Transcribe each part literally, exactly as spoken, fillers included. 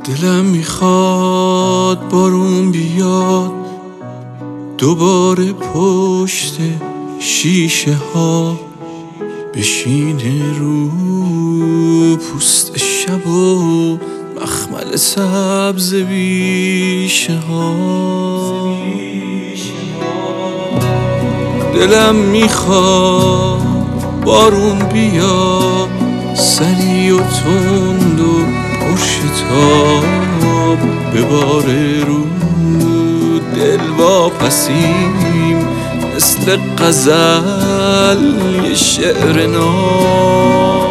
دلم میخواد بارون بیاد دوباره پشت شیشه ها، بشینه رو پوست شب و مخمل سبز بیشه ها. دلم میخواد بارون بیاد سری و تند و پرشتاب، بباره رو دل واپسیم مثل غزل یه شعر ناب.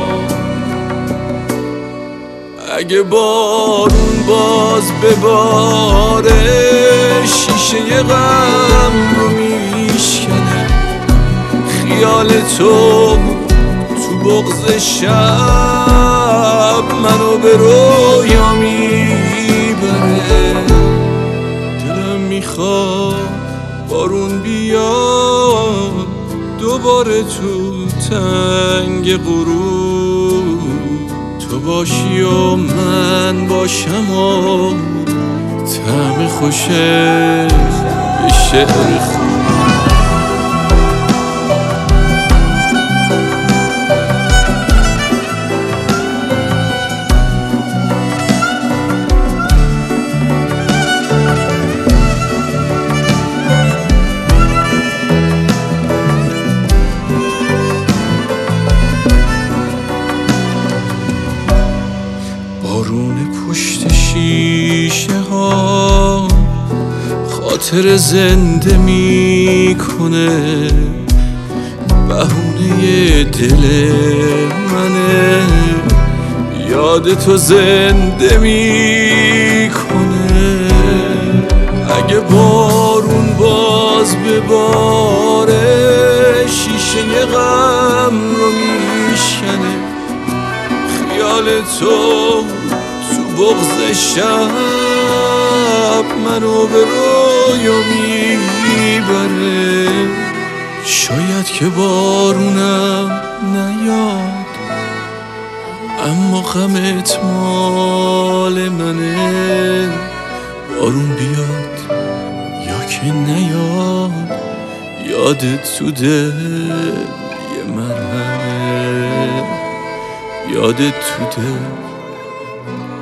اگه بارون باز بباره شیشه غم رو میشکنه، خیال تو تو بغض شب منو به رویا میبره. دلم میخواد بارون بیاد دوباره تو تنگ غروب، تو باشی و من باشم و طعم خوشه یه شعر خوب. بارون پشت شیشه ها خاطر زنده میکنه، بهونه دل منه یاد تو زنده میکنه. اگه بارون باز بباره شیشه غم رو میشکنه، خیال تو تو بغض شب منو به رویا میبره. شاید که بارونم نیاد اما غمت مال منه. بارون بیاد یا که نیاد یادت تو دل یه مرهمه، یادت تو دل